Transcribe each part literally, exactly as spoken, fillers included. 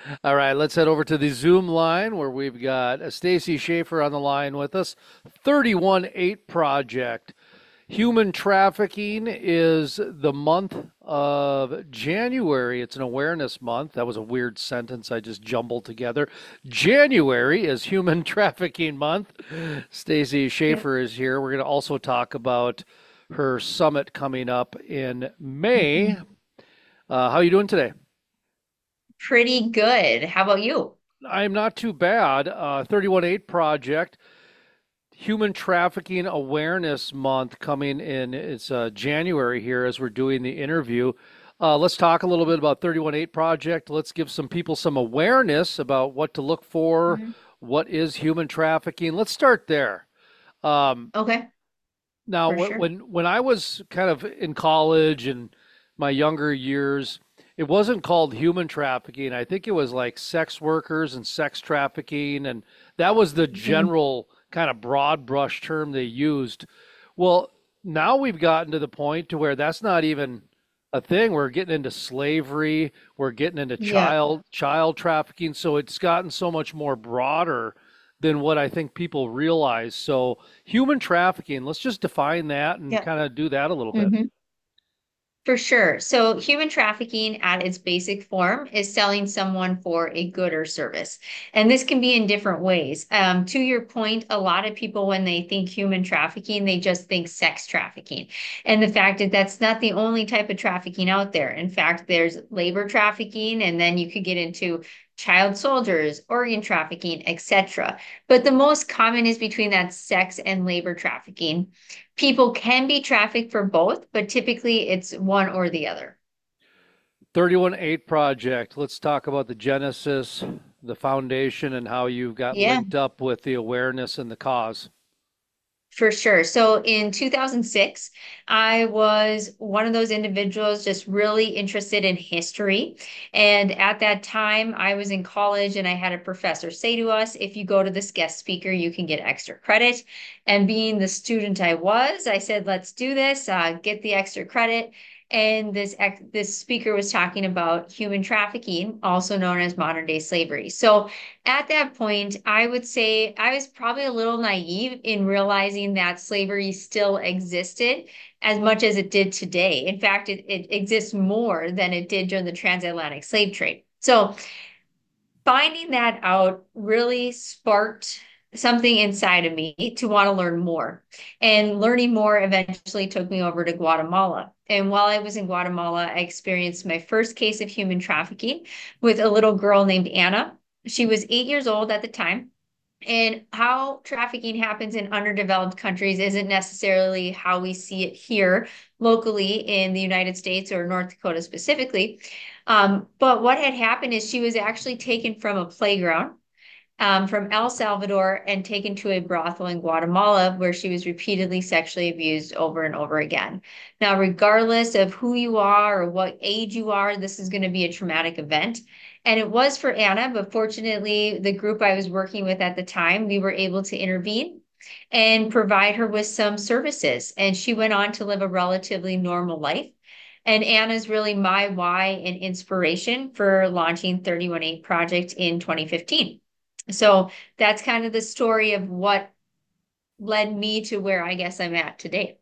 All right, let's head over to the Zoom line where we've got uh, Stacy Schaefer on the line with us. thirty-one eight Project. Human trafficking is the month of January. It's an awareness month. That was a weird sentence I just jumbled together. January is Human Trafficking Month. Stacy Yep. Schaefer is here. We're going to also talk about her summit coming up in May. Mhm. Uh, how are you doing today? Pretty good. How about you? I'm not too bad. Uh, thirty-one eight Project, Human Trafficking Awareness Month coming in. It's uh, January here as we're doing the interview. Uh, let's talk a little bit about thirty-one eight Project. Let's give some people some awareness about what to look for. Mhm. What is human trafficking? Let's start there. Um, Okay, now, for wh- sure. when when I was kind of in college and my younger years, it wasn't called human trafficking. I think it was like sex workers and sex trafficking, and that was the Mhm. general kind of broad brush term they used. Well, now we've gotten to the point to where that's not even a thing. We're getting into slavery, we're getting into Yeah. child child trafficking, so it's gotten so much more broader than what I think people realize. So human trafficking, let's just define that and Yeah. kind of do that a little bit. hmm For sure. So, human trafficking at its basic form is selling someone for a good or service. And this can be in different ways. Um, to your point, a lot of people, when they think human trafficking, they just think sex trafficking. And the fact that that's not the only type of trafficking out there. In fact, there's labor trafficking, and then you could get into child soldiers, organ trafficking, et cetera. But the most common is between that sex and labor trafficking. People can be trafficked for both, but typically it's one or the other. thirty-one eight Project, let's talk about the genesis, the foundation, and how you've got Yeah, linked up with the awareness and the cause. for sure. So in two thousand six, I was one of those individuals just really interested in history. And at that time, I was in college and I had a professor say to us, if you go to this guest speaker, you can get extra credit. And being the student I was, I said, let's do this, uh, get the extra credit. And this ex- this speaker was talking about human trafficking, also known as modern day slavery. So at that point, I would say I was probably a little naive in realizing that slavery still existed as much as it did today. In fact, it, it exists more than it did during the transatlantic slave trade. So finding that out really sparked something inside of me to want to learn more. And learning more eventually took me over to Guatemala. And while I was in Guatemala, I experienced my first case of human trafficking with a little girl named Anna. She was eight years old at the time. And how trafficking happens in underdeveloped countries isn't necessarily how we see it here locally in the United States or North Dakota specifically. Um, but what had happened is she was actually taken from a playground um, from El Salvador and taken to a brothel in Guatemala where she was repeatedly sexually abused over and over again. Now, regardless of who you are or what age you are, this is going to be a traumatic event. And it was for Anna, but fortunately, the group I was working with at the time, we were able to intervene and provide her with some services. And she went on to live a relatively normal life. And Anna's really my why and inspiration for launching thirty-one eight Project in twenty fifteen. So that's kind of the story of what led me to where I guess I'm at today.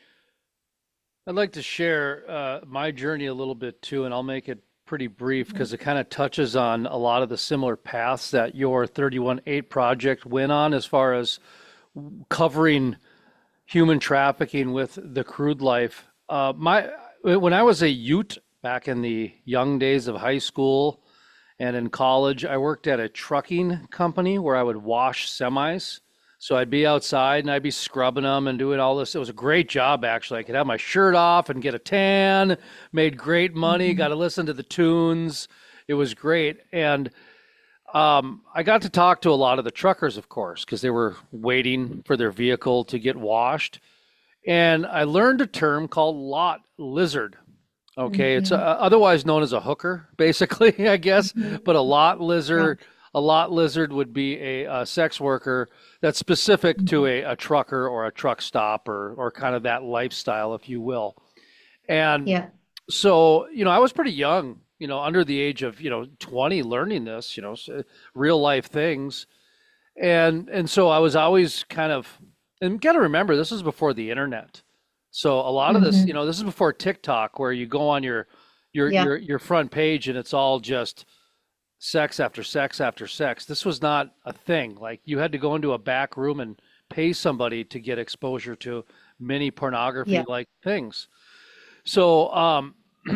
I'd like to share uh, my journey a little bit too, and I'll make it pretty brief because it kind of touches on a lot of the similar paths that your thirty-one eight project went on as far as covering human trafficking with the crude life. Uh, my when I was a Ute back in the young days of high school and in college, I worked at a trucking company where I would wash semis. So I'd be outside and I'd be scrubbing them and doing all this. It was a great job, actually. I could have my shirt off and get a tan, made great money, got Mhm. to listen to the tunes. It was great. And um, I got to talk to a lot of the truckers, of course, because they were waiting for their vehicle to get washed. And I learned a term called lot lizard. Okay, it's uh, Mhm. otherwise known as a hooker, basically, I guess. Mhm. But a lot Yeah. lizard, a lot lizard would be a, a sex worker that's specific to Mhm. a, a trucker or a truck stop or or kind of that lifestyle, if you will. And Yeah. so, you know, I was pretty young you know, under the age of, you know, twenty learning this, you know, s- real life things. And and so I was always kind of, and got to remember, this is before the internet. So a lot of this, you Hmm. know, this is before TikTok, where you go on your your Yeah. your your front page and it's all just sex after sex after sex. This was not a thing. Like you had to go into a back room and pay somebody to get exposure to mini pornography Yeah. like things. So um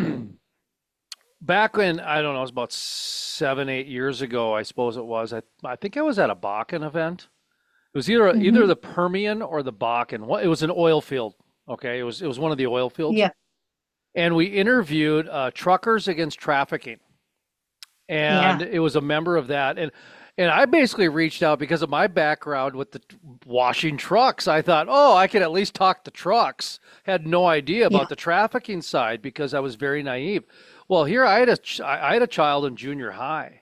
back when, I don't know, it was about seven, eight years ago, I suppose it was. I I think I was at a Bakken event. It was either either Hmm. the Permian or the Bakken. What, it was an oil field. Okay, it was it was one of the oil fields, Yeah. and we interviewed uh, truckers against trafficking, and Yeah. it was a member of that, and and I basically reached out because of my background with the washing trucks. I thought, oh, I could at least talk the trucks. Had no idea Yeah. about the trafficking side because I was very naive. Well, here I had a ch- I had a child in junior high.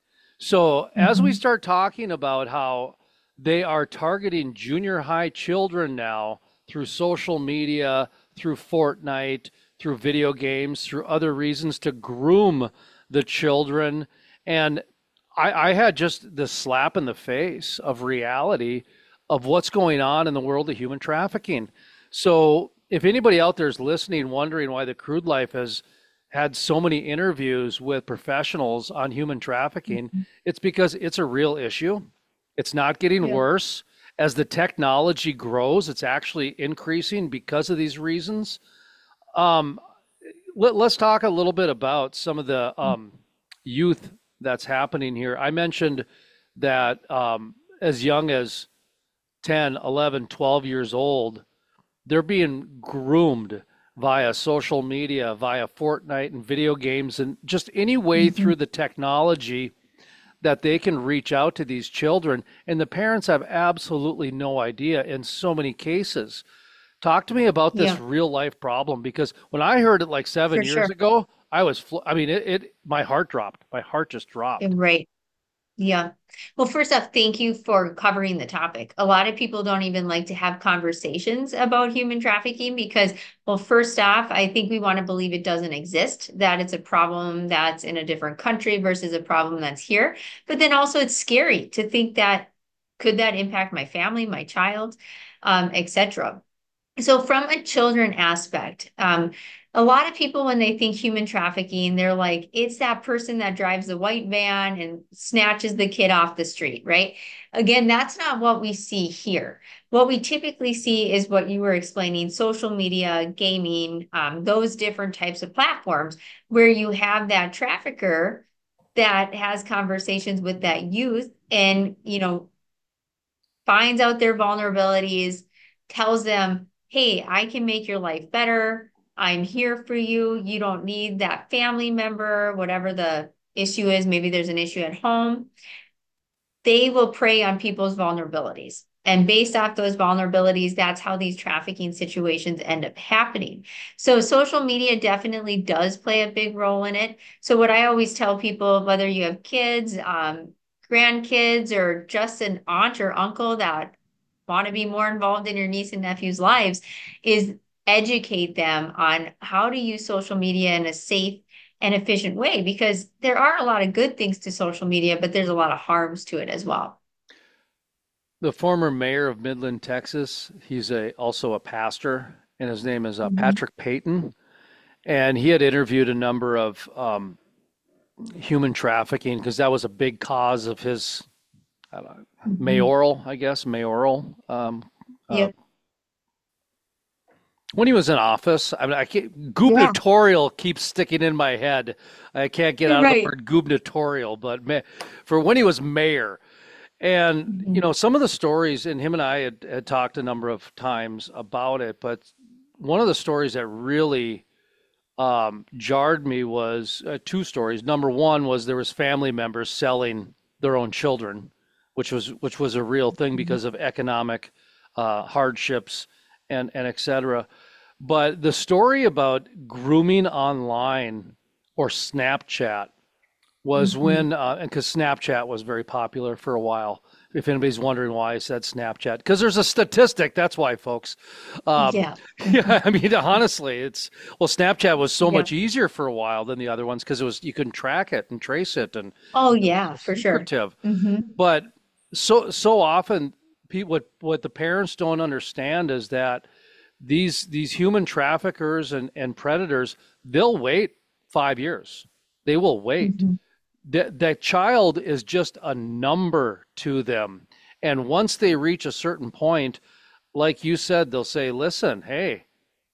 So as we Hmm. start talking about how they are targeting junior high children now through social media, through Fortnite, through video games, through other reasons to groom the children. And I, I had just the slap in the face of reality of what's going on in the world of human trafficking. So if anybody out there is listening, wondering why the Crude Life has had so many interviews with professionals on human trafficking, it's because it's a real issue. It's not getting Yeah. worse. As the technology grows, it's actually increasing because of these reasons. Um, let, us talk a little bit about some of the um, youth that's happening here. I mentioned that um, as young as ten, eleven, twelve years old, they're being groomed via social media, via Fortnite and video games, and just any way Hmm. through the technology that they can reach out to these children. And the parents have absolutely no idea in so many cases. Talk to me about this Yeah. real life problem, because when I heard it like seven For years sure. ago, I was, fl- I mean, it, it, my heart dropped. My heart just dropped. Right. Yeah. Well, first off, thank you for covering the topic. A lot of people don't even like to have conversations about human trafficking because, well, first off, I think we want to believe it doesn't exist, that it's a problem that's in a different country versus a problem that's here. But then also it's scary to think that could that impact my family, my child, um, et cetera. So from a children aspect, um, a lot of people, when they think human trafficking, they're like, it's that person that drives the white van and snatches the kid off the street, right? Again, that's not what we see here. What we typically see is what you were explaining, social media, gaming, um, those different types of platforms where you have that trafficker that has conversations with that youth and, you know, finds out their vulnerabilities, tells them, hey, I can make your life better. I'm here for you. You don't need that family member, whatever the issue is. Maybe there's an issue at home. They will prey on people's vulnerabilities. And based off those vulnerabilities, that's how these trafficking situations end up happening. So, social media definitely does play a big role in it. So, what I always tell people, whether you have kids, um, grandkids, or just an aunt or uncle that want to be more involved in your niece and nephew's lives, is educate them on how to use social media in a safe and efficient way, because there are a lot of good things to social media, but there's a lot of harms to it as well. The former mayor of Midland, Texas, he's a also a pastor, and his name is uh, Mhm. Patrick Payton. And he had interviewed a number of um, human trafficking because that was a big cause of his I don't know, Mhm. mayoral, I guess, mayoral. Um, uh, Yeah. when he was in office, I mean, I can't, Yeah. gubernatorial keeps sticking in my head. I can't get out of the Right. word gubernatorial, but ma for when he was mayor. And, you Mhm. know, some of the stories, and him and I had, had talked a number of times about it, but one of the stories that really um, jarred me was uh, two stories. Number one was there was family members selling their own children, which was which was a real thing Mhm. because of economic uh, hardships and and et cetera. But the story about grooming online or Snapchat was Hmm. when, uh, and because Snapchat was very popular for a while. If anybody's wondering why I said Snapchat, because there's a statistic. That's why, folks. Um, Yeah. yeah, Hmm. I mean, honestly, it's well, Snapchat was so Yeah. much easier for a while than the other ones because it was you couldn't track it and trace it, and Oh, it was yeah, so for sure. secretive. Hmm. But so so often, people what what the parents don't understand is that these these human traffickers and and predators, they'll wait five years. They will wait. Hmm. That that child is just a number to them. And once they reach a certain point, like you said, they'll say, "Listen, hey,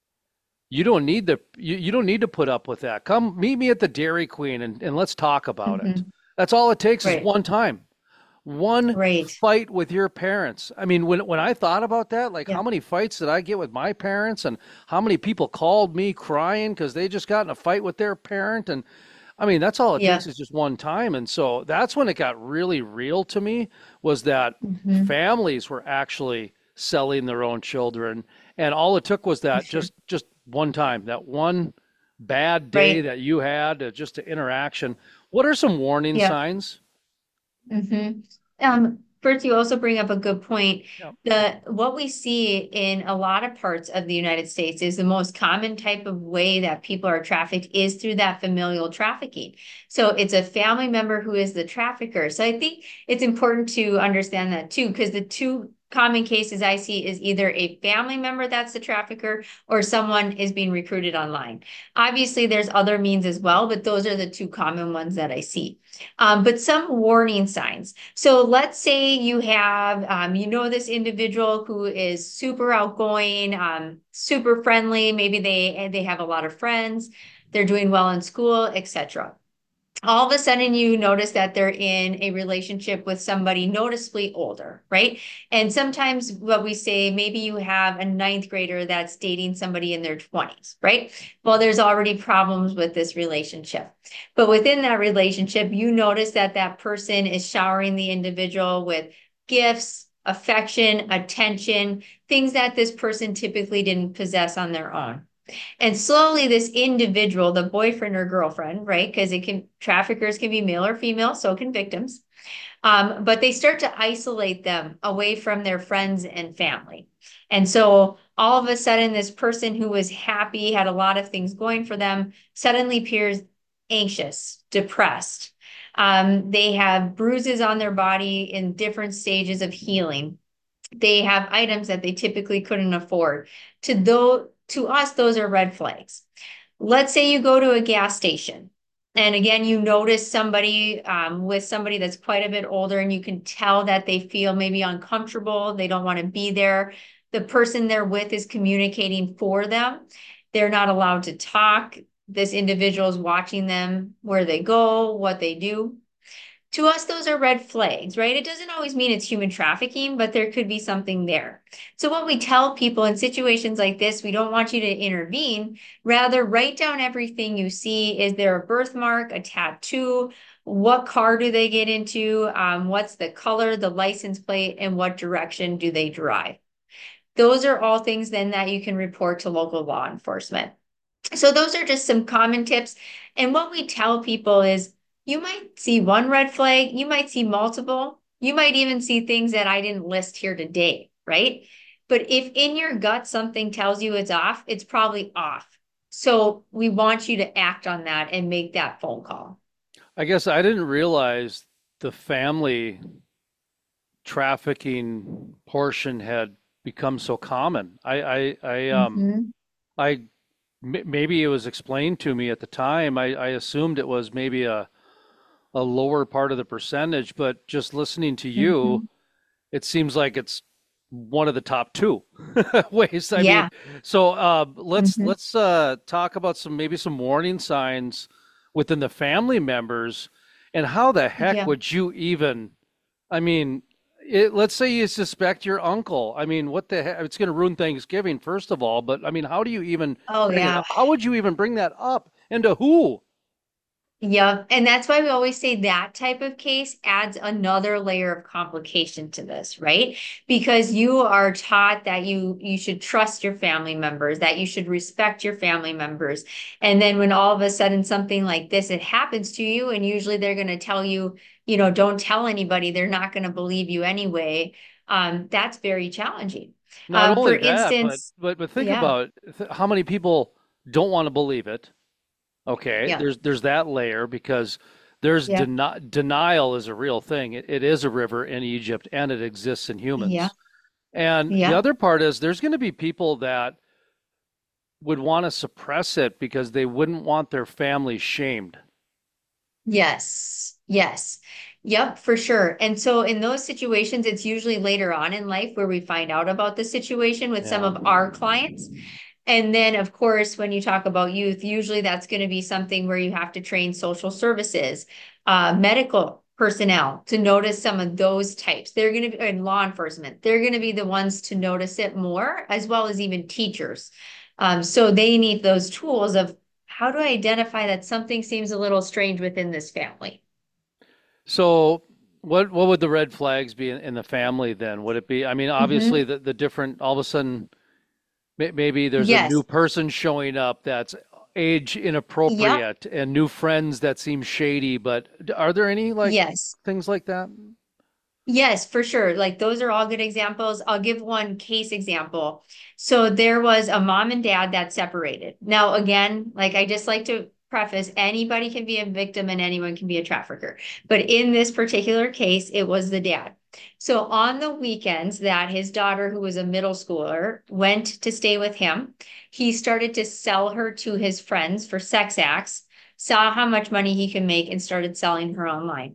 you don't need to you, you don't need to put up with that. Come meet me at the Dairy Queen and, and let's talk about it." Hmm. That's all it takes is Right. one time. One Right. fight with your parents. I mean, when when I thought about that, like Yeah. how many fights did I get with my parents and how many people called me crying because they just got in a fight with their parent, and I mean, that's all it takes Yeah. is just one time. And so that's when it got really real to me was that Hmm. families were actually selling their own children. And all it took was For that sure. just just one time, that one bad day Right. that you had, uh, just an interaction. What are some warning Yeah. signs? Hmm. Um, first, you also bring up a good point. Yeah. The what we see in a lot of parts of the United States is the most common type of way that people are trafficked is through that familial trafficking. So it's a family member who is the trafficker. So I think it's important to understand that too, because the two common cases I see is either a family member that's the trafficker or someone is being recruited online. Obviously, there's other means as well, but those are the two common ones that I see. Um, but some warning signs. So let's say you have, um, you know, this individual who is super outgoing, um, super friendly. Maybe they they have a lot of friends. They're doing well in school, et cetera. All of a sudden you notice that they're in a relationship with somebody noticeably older, right? And sometimes what we say, maybe you have a ninth grader that's dating somebody in their twenties, right? Well, there's already problems with this relationship. But within that relationship, you notice that that person is showering the individual with gifts, affection, attention, things that this person typically didn't possess on their own. And slowly, this individual, the boyfriend or girlfriend, right? Because it can, traffickers can be male or female, so can victims. Um, but they start to isolate them away from their friends and family. And so all of a sudden, this person who was happy, had a lot of things going for them, suddenly appears anxious, depressed. Um, they have bruises on their body in different stages of healing. They have items that they typically couldn't afford. To those, to us, those are red flags. Let's say you go to a gas station. And again, you notice somebody um, with somebody that's quite a bit older, and you can tell that they feel maybe uncomfortable. They don't want to be there. The person they're with is communicating for them. They're not allowed to talk. This individual is watching them where they go, what they do. To us, those are red flags, right? It doesn't always mean it's human trafficking, but there could be something there. So, what we tell people in situations like this, we don't want you to intervene. Rather, write down everything you see. Is there a birthmark, a tattoo? What car do they get into? Um, what's the color, the license plate, and what direction do they drive? Those are all things then that you can report to local law enforcement. So those are just some common tips. And what we tell people is you might see one red flag, you might see multiple, you might even see things that I didn't list here today, right? But if in your gut something tells you it's off, it's probably off. So we want you to act on that and make that phone call. I guess I didn't realize the family trafficking portion had become so common. I, I, I, um, Hmm. I, m- maybe it was explained to me at the time. I, I assumed it was maybe a, a lower part of the percentage, but just listening to you, Hmm. it seems like it's one of the top two ways. I mean, Yeah. so uh, let's Hmm. let's uh, talk about some maybe some warning signs within the family members, and how the heck Yeah. would you even? I mean, it, let's say you suspect your uncle. I mean, what the heck? It's going to ruin Thanksgiving, first of all. But I mean, how do you even Oh, bring it yeah. up? How would you even bring that up? And to who? Yeah, and that's why we always say that type of case adds another layer of complication to this, right? Because you are taught that you you should trust your family members, that you should respect your family members. And then when all of a sudden something like this it happens to you, and usually they're going to tell you, you know, don't tell anybody, they're not going to believe you anyway. Um, that's very challenging. Not Um, for only that, but instance, but but think yeah, about th- how many people don't want to believe it. Okay, yeah, there's there's that layer because there's yeah, deni denial is a real thing. It, it is a river in Egypt and it exists in yeah, humans. And the yeah. other part is there's going to be people that would want to suppress it because they wouldn't want their family shamed. Yes, yes. Yep, for sure. And so in those situations, it's usually later on in life where we find out about the situation with some Yeah. of our clients. And then, of course, when you talk about youth, usually that's going to be something where you have to train social services, uh, medical personnel to notice some of those types. They're going to be, in law enforcement, they're going to be the ones to notice it more, as well as even teachers. Um, so they need those tools of how do I identify that something seems a little strange within this family? So what what would the red flags be in, in the family then? Would it be, I mean, obviously Hmm. the, the different, all of a sudden, may, maybe there's a new Yes. person showing up that's age Yep. inappropriate and new friends that seem shady, but are there any like Yes. things like that? Yes, for sure. Like those are all good examples. I'll give one case example. So there was a mom and dad that separated. Now, again, like I just like to preface, anybody can be a victim and anyone can be a trafficker. But in this particular case, it was the dad. So on the weekends that his daughter, who was a middle schooler, went to stay with him, he started to sell her to his friends for sex acts, saw how much money he could make, and started selling her online.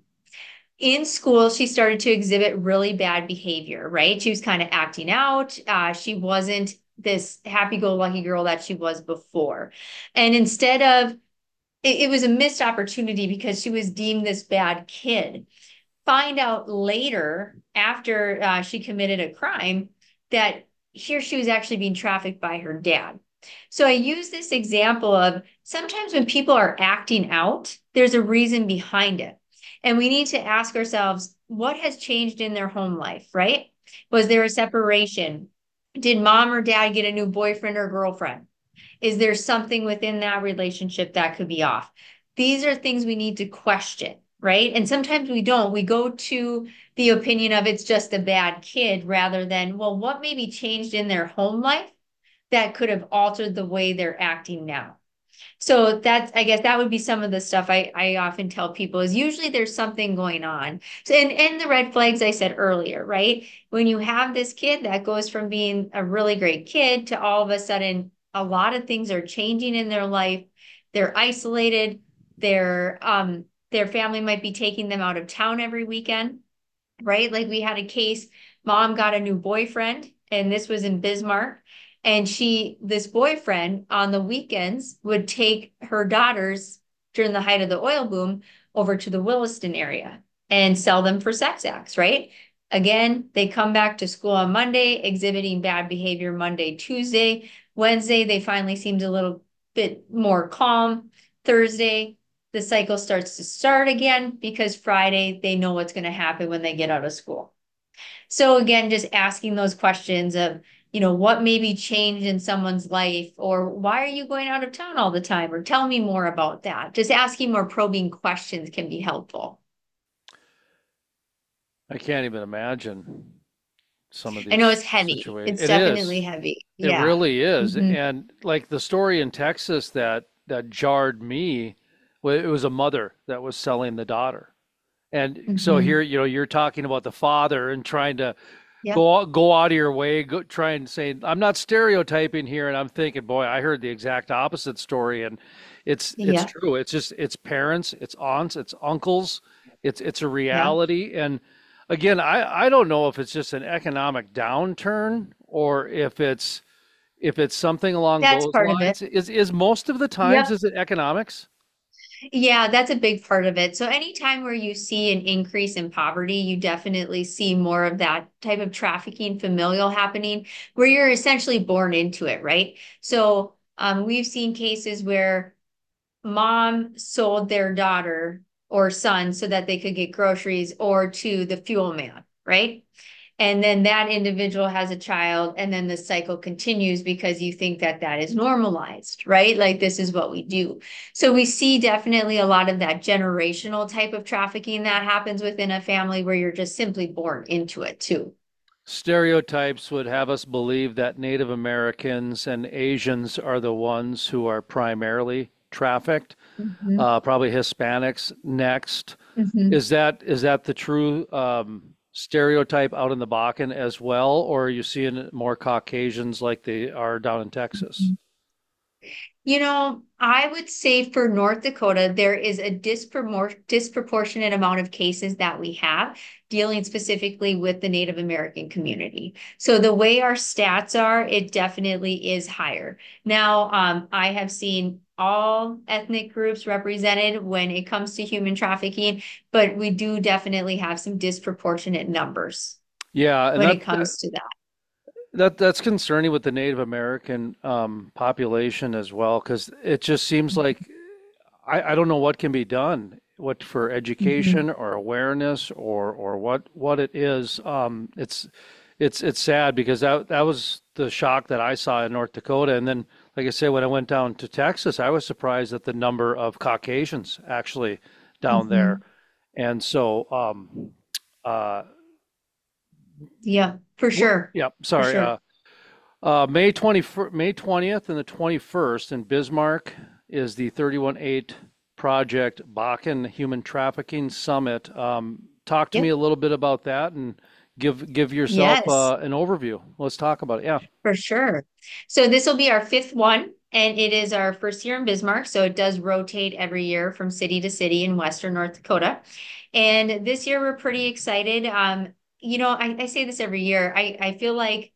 In school, she started to exhibit really bad behavior, right? She was kind of acting out. Uh, she wasn't this happy-go-lucky girl that she was before. And instead of, it, it was a missed opportunity because she was deemed this bad kid. Find out later, after uh, she committed a crime, that here she was actually being trafficked by her dad. So I use this example of sometimes when people are acting out, there's a reason behind it. And we need to ask ourselves, what has changed in their home life, right? Was there a separation? Did mom or dad get a new boyfriend or girlfriend? Is there something within that relationship that could be off? These are things we need to question, right? And sometimes we don't. We go to the opinion of it's just a bad kid rather than, well, what maybe changed in their home life that could have altered the way they're acting now? So that's, I guess that would be some of the stuff I, I often tell people is usually there's something going on. So, and, and the red flags I said earlier, right? When you have this kid that goes from being a really great kid to all of a sudden, a lot of things are changing in their life. They're isolated. Their, um, their family might be taking them out of town every weekend, right? Like we had a case, mom got a new boyfriend, and this was in Bismarck. And she, this boyfriend on the weekends would take her daughters during the height of the oil boom over to the Williston area and sell them for sex acts, right? Again, they come back to school on Monday, exhibiting bad behavior Monday, Tuesday. Wednesday, they finally seemed a little bit more calm. Thursday, the cycle starts to start again because Friday they know what's going to happen when they get out of school. So again, just asking those questions of, you know, what maybe changed in someone's life, or why are you going out of town all the time, or tell me more about that. Just asking more probing questions can be helpful. I can't even imagine some of I know these it's heavy. situations. It's It is. definitely heavy. It Yeah. really is. Hmm. And like the story in Texas that that jarred me, well, it was a mother that was selling the daughter. And so Hmm. here, you know, you're talking about the father and trying to Yep. go out- go out of your way, go try and say, I'm not stereotyping here. And I'm thinking, boy, I heard the exact opposite story. And it's it's Yeah. true. It's just it's parents, it's aunts, it's uncles, it's it's a Yeah. reality. And again, I, I don't know if it's just an economic downturn or if it's if it's something along That's those part of it. lines. Is is most of the times Yep. is it economics? Yeah, that's a big part of it. So anytime where you see an increase in poverty, you definitely see more of that type of trafficking familial happening where you're essentially born into it, right? So um, we've seen cases where mom sold their daughter or son so that they could get groceries or to the fuel man, right? And then that individual has a child, and then the cycle continues because you think that that is normalized, right? Like this is what we do. So we see definitely a lot of that generational type of trafficking that happens within a family where you're just simply born into it too. Stereotypes would have us believe that Native Americans and Asians are the ones who are primarily trafficked, Mhm. uh, probably Hispanics next. Mhm. Is that is that the true um, stereotype out in the Bakken as well, or are you seeing more Caucasians like they are down in Texas? You know, I would say for North Dakota, there is a dispropor- disproportionate amount of cases that we have dealing specifically with the Native American community. So the way our stats are, it definitely is higher. Now, um, I have seen all ethnic groups represented when it comes to human trafficking, but we do definitely have some disproportionate numbers Yeah, and when that it comes to that. that that's concerning with the Native American um, population as well, because it just seems like I, I don't know what can be done, what for Mhm. education or awareness or or what what it is. Um, it's it's it's sad because that that was the shock that I saw in North Dakota, and then like I said, when I went down to Texas, I was surprised at the number of Caucasians actually down there, Mhm. and so um, uh, Yeah, for wh- sure. yeah, For sorry. sure. Uh, uh, May twenty May twentieth and the twenty-first in Bismarck is the thirty-one eight Project Bakken Human Trafficking Summit. Um, talk to me Yep. a little bit about that and give give yourself Yes. uh, an overview. Let's talk about it. Yeah. For sure. So this will be our fifth one, and it is our first year in Bismarck. So it does rotate every year from city to city in Western North Dakota. And this year we're pretty excited. Um, you know, I, I say this every year. I, I feel like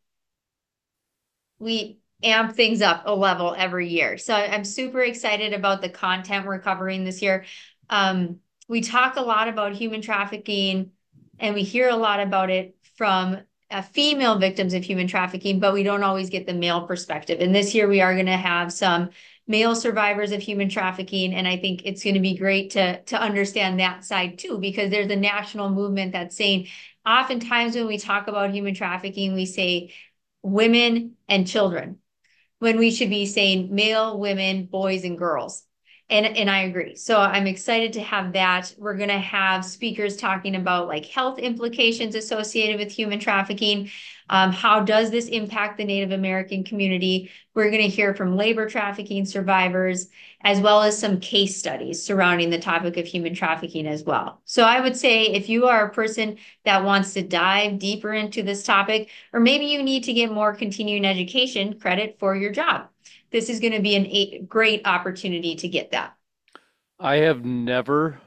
we amp things up a level every year. So I'm super excited about the content we're covering this year. Um, we talk a lot about human trafficking and we hear a lot about it from uh, female victims of human trafficking, but we don't always get the male perspective. And this year we are going to have some male survivors of human trafficking. And I think it's going to be great to, to understand that side too, because there's a national movement that's saying, oftentimes when we talk about human trafficking, we say women and children when we should be saying male, women, boys, and girls. And, and I agree. So I'm excited to have that. We're going to have speakers talking about like health implications associated with human trafficking. Um, how does this impact the Native American community? We're going to hear from labor trafficking survivors, as well as some case studies surrounding the topic of human trafficking as well. So I would say if you are a person that wants to dive deeper into this topic, or maybe you need to get more continuing education credit for your job, this is going to be an a great opportunity to get that. I have never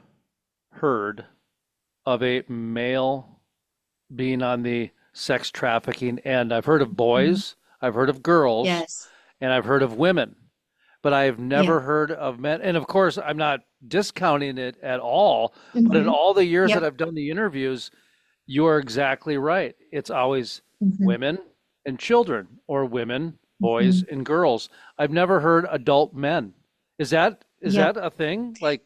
heard of a male being on the sex trafficking end. I've heard of Mhm. boys, I've heard of girls, Yes. and I've heard of women, but I've Yeah. never heard of men. And of course, I'm not discounting it at all, but in Hmm. all the years that Yep. I've done the interviews, you are exactly right. It's always Hmm. women and children, or women, boys, Hmm. and girls. I've never heard adult men. Is that is Yep. that a thing? Like,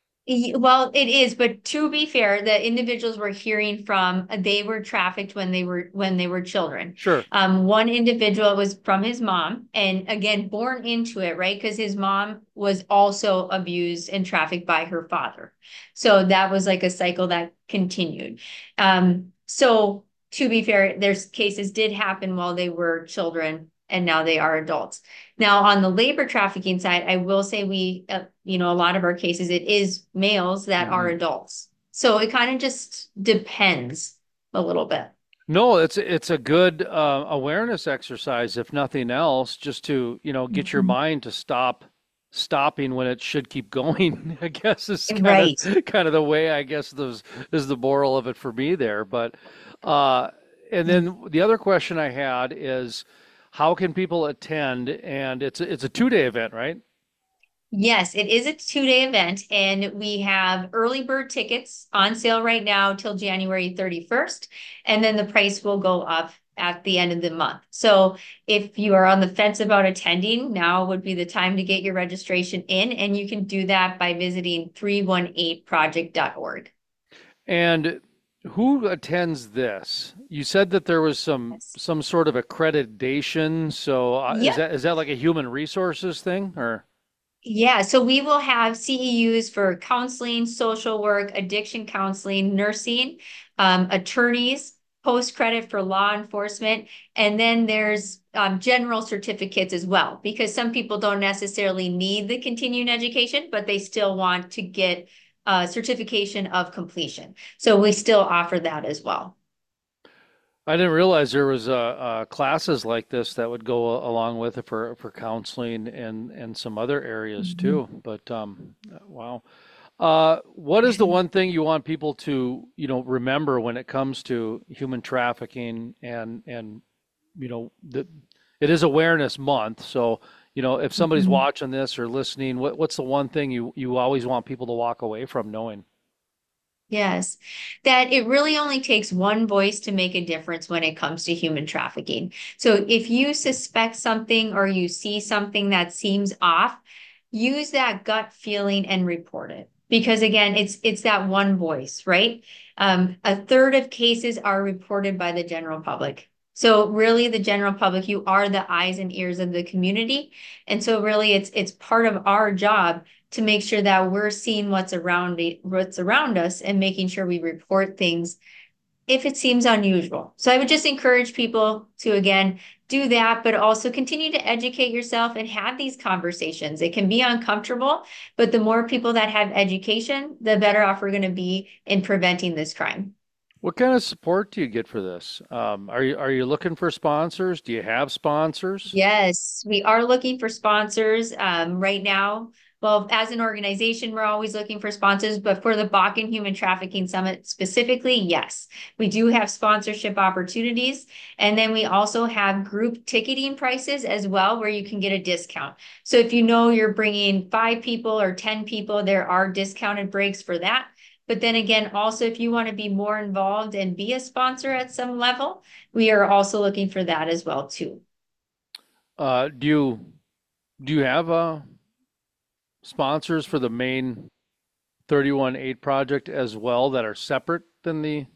Well, it is, but to be fair, the individuals we're hearing from, uh, they were trafficked when they were when they were children. sure. Um, one individual was from his mom, and again, born into it, right? Because his mom was also abused and trafficked by her father. So that was like a cycle that continued. Um, so to be fair, there's cases did happen while they were children, and now they are adults. Now, on the labor trafficking side, I will say we, uh, you know, a lot of our cases, it is males that are Mhm. adults. So it kind of just depends a little bit. No, it's it's a good uh, awareness exercise, if nothing else, just to, you know, get your Mhm. mind to stop stopping when it should keep going. I guess is kind of Right. kind of the way I guess those is the moral of it for me there. But uh, and then the other question I had is, how can people attend? And it's a- it's a two day event, right? Yes, it is a two-day event, and we have early bird tickets on sale right now till January thirty-first, and then the price will go up at the end of the month. So if you are on the fence about attending, now would be the time to get your registration in, and you can do that by visiting three one eight project dot org. And who attends this? You said that there was some Yes. some sort of accreditation. So uh, is Yep. that is that like a human resources thing or? Yeah, so we will have C E Us for counseling, social work, addiction counseling, nursing, um, attorneys, post credit for law enforcement, and then there's um, general certificates as well, because some people don't necessarily need the continuing education, but they still want to get a certification of completion. So we still offer that as well. I didn't realize there was uh, uh, classes like this that would go a- along with it for for counseling and and some other areas Mhm. too. But um, wow. Uh, what is the one thing you want people to, you know, remember when it comes to human trafficking and and you know, the it is Awareness Month, so you know, if somebody's Mhm. watching this or listening, what what's the one thing you you always want people to walk away from knowing? Yes, that it really only takes one voice to make a difference when it comes to human trafficking. So if you suspect something or you see something that seems off, use that gut feeling and report it. Because again, it's it's that one voice, right? Um, a third of cases are reported by the general public. So really, the general public, you are the eyes and ears of the community. And so really it's it's part of our job to make sure that we're seeing what's around it, what's around us and making sure we report things if it seems unusual. So I would just encourage people to again do that, but also continue to educate yourself and have these conversations. It can be uncomfortable, but the more people that have education, the better off we're going to be in preventing this crime. What kind of support do you get for this? Um, are you are you looking for sponsors? Do you have sponsors? Yes, we are looking for sponsors um, right now. Well, as an organization, we're always looking for sponsors, but for the Bakken Human Trafficking Summit specifically, yes, we do have sponsorship opportunities. And then we also have group ticketing prices as well, where you can get a discount. So if you know you're bringing five people or ten people, there are discounted breaks for that. But then again, also, if you want to be more involved and be a sponsor at some level, we are also looking for that as well, too. Uh, do you do you have uh, sponsors for the main thirty-one eight project as well that are separate than the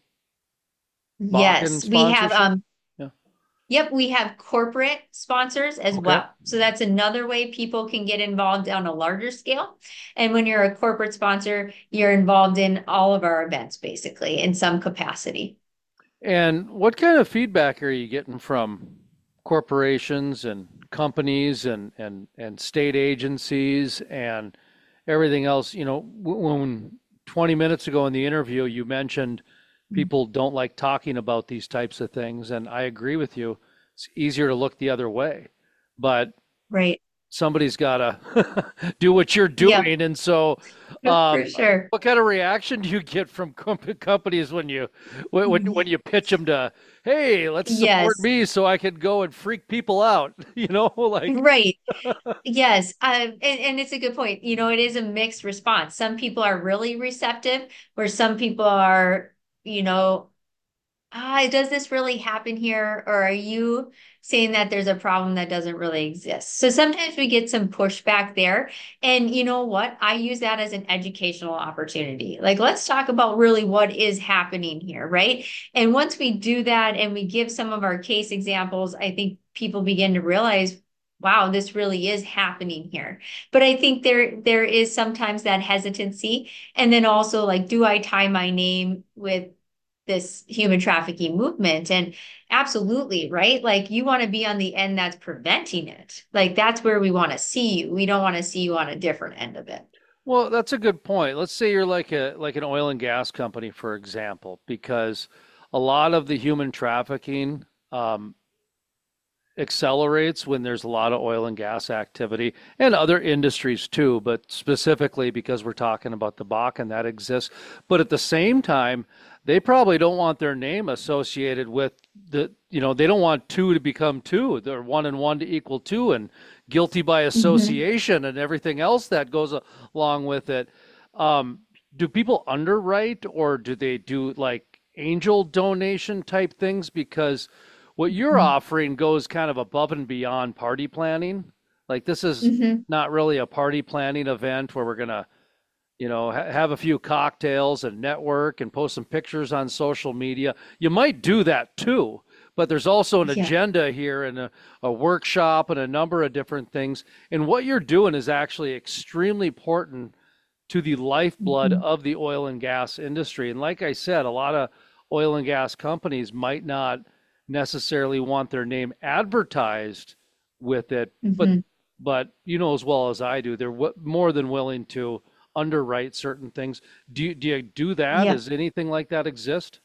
Bakken Yes, we have sponsorship? um Yeah. yep, we have corporate sponsors as Okay. well. So that's another way people can get involved on a larger scale. And when you're a corporate sponsor, you're involved in all of our events basically in some capacity. And what kind of feedback are you getting from corporations and companies and and and state agencies and everything else? You know, when twenty minutes ago in the interview you mentioned people don't like talking about these types of things, and I agree with you. It's easier to look the other way, but Right. somebody's got to do what you're Yep, doing. And so, for um, sure. what kind of reaction do you get from com- companies when you when when when you pitch them to, hey, let's support Yes, me so I can go and freak people out? You know, like, right. Yes, um, and, and it's a good point. You know, it is a mixed response. Some people are really receptive, where some people are, you know, ah, does this really happen here? Or are you saying that there's a problem that doesn't really exist? So sometimes we get some pushback there. And you know what? I use that as an educational opportunity. Like, let's talk about really what is happening here, right? And once we do that and we give some of our case examples, I think people begin to realize, wow, this really is happening here. But I think there there is sometimes that hesitancy. And then also like, do I tie my name with this human trafficking movement? And absolutely, right? Like you want to be on the end that's preventing it. Like that's where we want to see you. We don't want to see you on a different end of it. well, that's a good point. Let's say you're like a like an oil and gas company, for example, because a lot of the human trafficking um, accelerates when there's a lot of oil and gas activity and other industries too, but specifically because we're talking about the Bakken that exists. But at the same time, they probably don't want their name associated with the, you know, they don't want two to become two. They're one and one to equal two and guilty by Mhm. association and everything else that goes along with it. Um, do people underwrite or do they do like angel donation type things? Because what you're offering goes kind of above and beyond party planning. Like this is Mm-hmm. not really a party planning event where we're gonna, you know, ha have a few cocktails and network and post some pictures on social media. You might do that too, but there's also an Yeah. agenda here and a, a workshop and a number of different things. And what you're doing is actually extremely important to the lifeblood Mm-hmm. of the oil and gas industry. And like I said, a lot of oil and gas companies might not necessarily want their name advertised with it, but Mm-hmm. but you know as well as I do, they're w- more than willing to underwrite certain things. Do you, do you do that? Yeah. Does anything like that exist?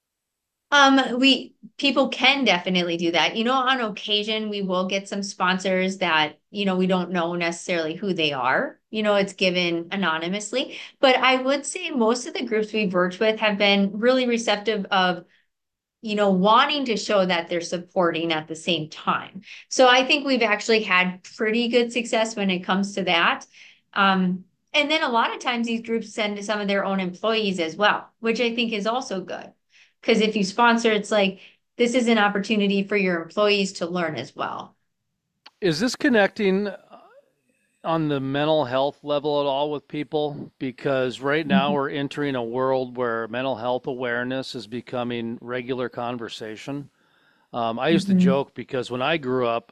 Um, we people can definitely do that. You know, on occasion we will get some sponsors that, you know, we don't know necessarily who they are. You know, it's given anonymously. But I would say most of the groups we've worked with have been really receptive of, you know, wanting to show that they're supporting at the same time. So I think we've actually had pretty good success when it comes to that. Um, and then a lot of times these groups send some of their own employees as well, which I think is also good. Because if you sponsor, it's like this is an opportunity for your employees to learn as well. Is this connecting on the mental health level at all with people? Because right now Mhm. we're entering a world where mental health awareness is becoming regular conversation. Um, I used to Mhm. joke because when I grew up,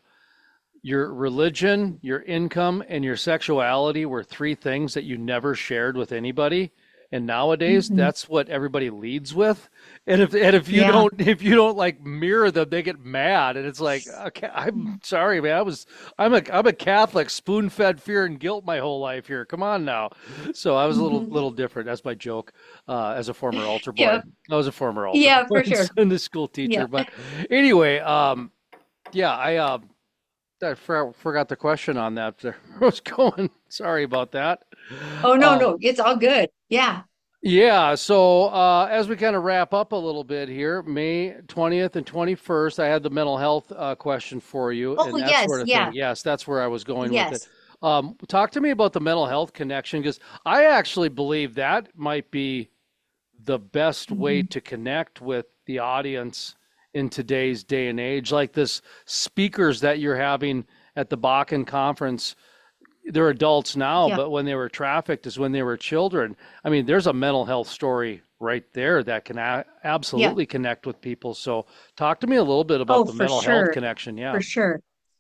your religion, your income, and your sexuality were three things that you never shared with anybody. And nowadays, Mhm. that's what everybody leads with. And if and if you Yeah. don't if you don't like mirror them, they get mad. And it's like, okay, I'm sorry, man. I was I'm a I'm a Catholic, spoon-fed fear and guilt my whole life here. Come on now. So I was a little Mhm. little different. That's my joke. Uh, as a former altar boy, Yeah. I was a former altar Yeah, boy for and sure. Sunday school teacher. Yeah. But anyway, um, yeah, I um I for- forgot the question on that. There I was going. Sorry about that. Oh, no, Um, no, it's all good. Yeah. yeah, so uh, as we kind of wrap up a little bit here, May twentieth and twenty-first, I had the mental health uh, question for you Oh, and that yes. sort of thing. Yeah. Yes, that's where I was going with it. Yes. Um, talk to me about the mental health connection because I actually believe that might be the best way Mhm. to connect with the audience in today's day and age. Like this speakers that you're having at the Bakken conference, they're adults now, Yeah. but when they were trafficked is when they were children. I mean, there's a mental health story right there that can a- Yeah. absolutely connect with people. So, talk to me a little bit about Oh, the for mental health sure. connection. For Yeah. sure.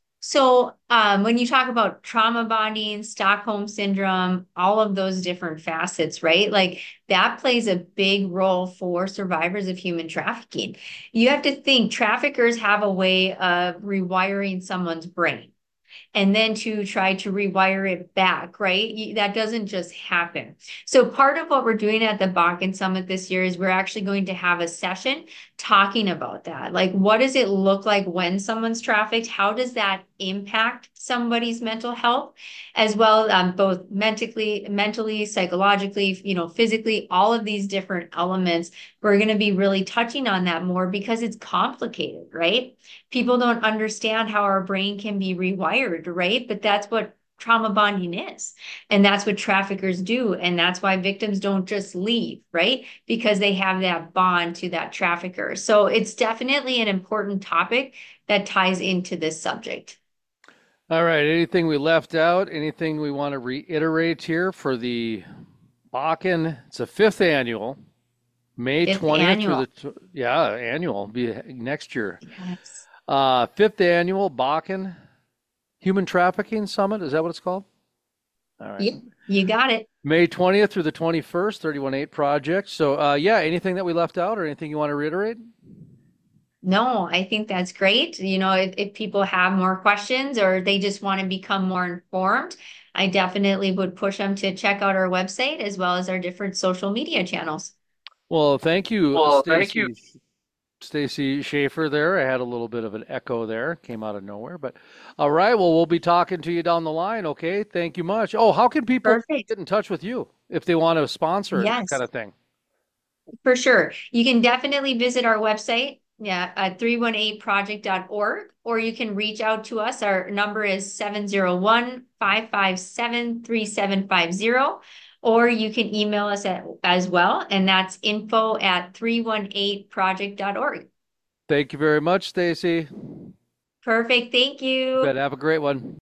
So, um, when you talk about trauma bonding, Stockholm syndrome, all of those different facets, right? Like that plays a big role for survivors of human trafficking. You have to think traffickers have a way of rewiring someone's brain and then to try to rewire it back, right? That doesn't just happen. So part of what we're doing at the Bakken Summit this year is we're actually going to have a session talking about that. Like, what does it look like when someone's trafficked? How does that impact somebody's mental health, as well, um, both mentally, mentally, psychologically, you know, physically, all of these different elements. We're going to be really touching on that more because it's complicated, right? People don't understand how our brain can be rewired, right? But that's what trauma bonding is. And that's what traffickers do. And that's why victims don't just leave, right? Because they have that bond to that trafficker. So it's definitely an important topic that ties into this subject. All right. Anything we left out? Anything we want to reiterate here for the Bakken? It's a fifth annual, May Fifth twentieth through annual. the, tw- yeah, annual, be next year. Yes. Uh, fifth annual Bakken Human Trafficking Summit. Is that what it's called? All right. Yep, you got it. May twentieth through the twenty-first, thirty-one eight project. So, uh, yeah, anything that we left out or anything you want to reiterate? No, I think that's great. You know, if, if people have more questions or they just want to become more informed, I definitely would push them to check out our website as well as our different social media channels. Well, thank you, Well, thank you. Stacy. Stacy Schaefer there. I had a little bit of an echo there, came out of nowhere. But all right, well, we'll be talking to you down the line. Okay, thank you much. Oh, how can people Perfect. get in touch with you if they want to sponsor it, that kind Yes, of thing? for sure. You can definitely visit our website, yeah, at three one eight project dot org, or you can reach out to us. Our number is seven zero one, five five seven, three seven five zero, or you can email us at, as well, and that's info at three one eight project dot org. Thank you very much, Stacy. Perfect. Thank Bet you. have a great one.